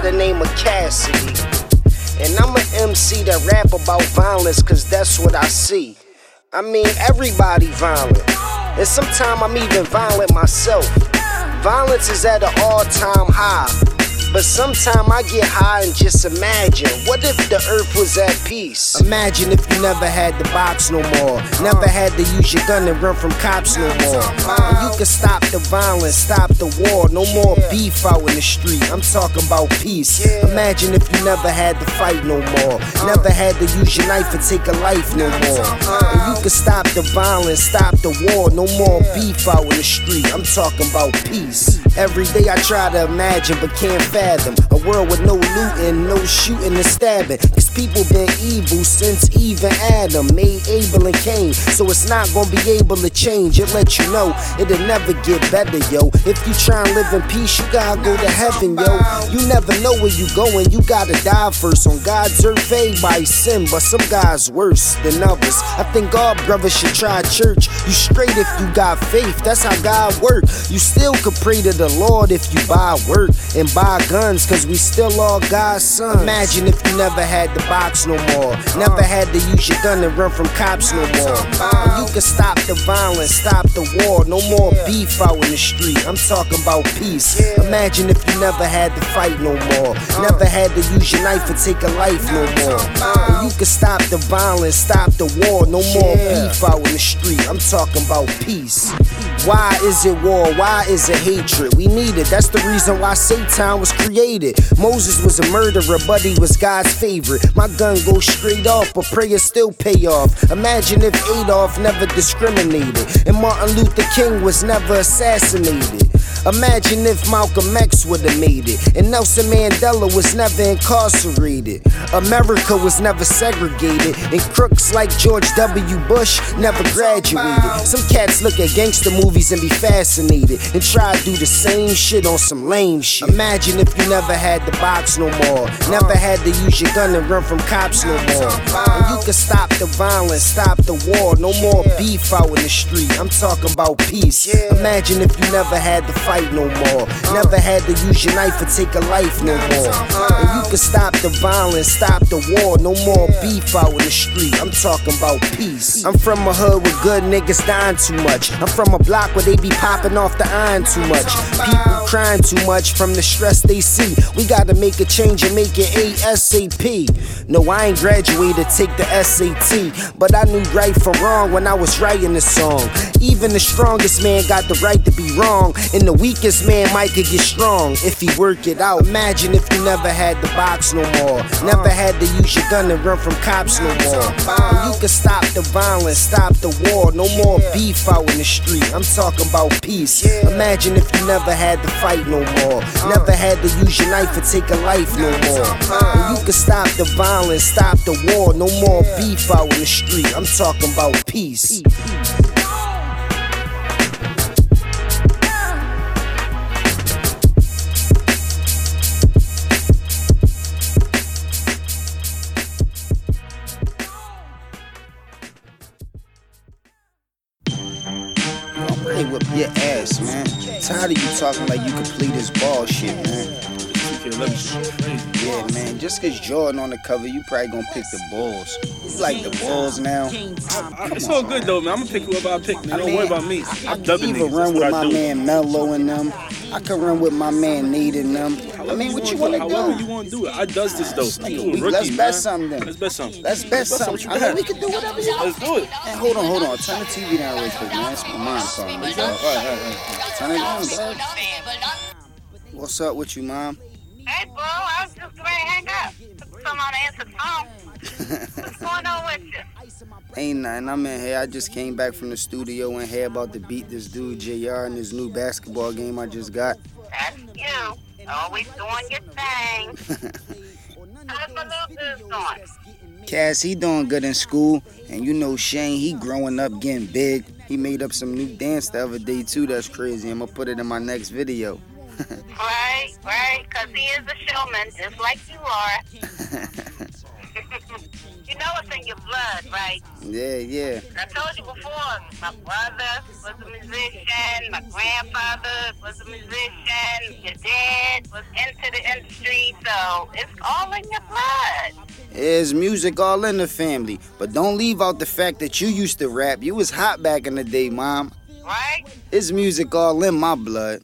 the name of Cassidy. And I'm an MC that rap about violence, cause that's what I see. I mean, everybody violent. And sometimes I'm even violent myself. Violence is at an all-time high. But sometimes I get high and just imagine, what if the earth was at peace? Imagine if you never had to box no more, never had to use your gun and run from cops no more. And you could stop the violence, stop the war, no more beef out in the street, I'm talking about peace. Imagine if you never had to fight no more, never had to use your knife and take a life no more. And you could stop the violence, stop the war, no more beef out in the street, I'm talking about peace. Every day I try to imagine but can't fathom a world with no looting, no shooting and stabbing. Cause people been evil since Eve and Adam made Abel and Cain. So it's not gonna be able to change. It let you know it'll never get better, yo. If you try and live in peace, you gotta go to heaven, yo. You never know where you going, you gotta die first. On God's earth, everybody sin, but some guys worse than others. I think all brothers should try church. You straight if you got faith, that's how God work. You still could pray to the Lord if you buy work and buy guns, cause we still all God's sons. Imagine if you never had to box no more, never had to use your gun and run from cops no more. And you could stop the violence, stop the war, no more beef out in the street, I'm talking about peace. Imagine if you never had to fight no more, never had to use your knife and take a life no more. And you could stop the violence, stop the war, no more beef out in the street, I'm talking about peace. Why is it war? Why is it hatred? We need it, that's the reason why Satan was created. Moses was a murderer, but he was God's favorite. My gun goes straight off, but prayers still pay off. Imagine if Adolf never discriminated, and Martin Luther King was never assassinated. Imagine if Malcolm X would've made it, and Nelson Mandela was never incarcerated. America was never segregated, and crooks like George W. Bush never graduated. Some cats look at gangster movies and be fascinated, and try to do the same shit on some lame shit. Imagine if you never had to box no more, never had to use your gun and run from cops no more. And you could stop the violence, stop the war, no more beef out in the street, I'm talking about peace. Imagine if you never had to fight no more, never had to use your knife and take a life no more. And you could stop the violence, stop the war, no more beef out in the street, I'm talking about peace. I'm from a hood where good niggas dying too much. I'm from a block where they be popping off the iron too much. People crying too much from the stress they see. We gotta make a change and make it ASAP. No, I ain't graduated, take the SAT, but I knew right from wrong when I was writing this song. Even the strongest man got the right to be wrong, and the weakest man might could get strong if he work it out. Imagine if you never had to box no more, never had to use your gun and run from cops no more. And you could stop the violence, stop the war, no more beef out in the street, I'm talking about peace. Imagine if you never had to fight no more, never had to use your knife and take a life no more. And you could stop the violence, stop the war, no more beef out in the street, I'm talking about peace. Whip your ass, man. Tired of you talking like you can play this ball shit, man. Yeah, man. Just cause Jordan on the cover, you probably gonna pick the Bulls. You like the Bulls now? It's all good though, man. I'm gonna pick whoever I pick, man. Don't worry about me. I can even run with my man Melo and them. I can run with my man Nate and them. I mean, what you wanna do? However you wanna do it. I does this though. Let's bet something then. Let's bet something. Let's bet something. I mean, we can do whatever you want. Let's do it. Hey, hold on. Turn the TV down real quick, man. It's my mom calling. All right. Turn it down, dog. What's up with you, Mom? Hey, bro, I was just ready to hang up. Someone answer the phone. What's going on with you? Ain't nothing. I'm in here. I just came back from the studio and here about to beat this dude, JR, in this new basketball game I just got. That's you. Always doing your thing. How's my little dude doing? Cass, he doing good in school. And you know Shane, he growing up, getting big. He made up some new dance the other day, too. That's crazy. I'm going to put it in my next video. Right, because he is a showman, just like you are. You know it's in your blood, right? Yeah. I told you before, my brother was a musician, my grandfather was a musician, your dad was into the industry, so though. It's all in your blood. There's music all in the family, but don't leave out the fact that you used to rap. You was hot back in the day, Mom. Right? It's music all in my blood.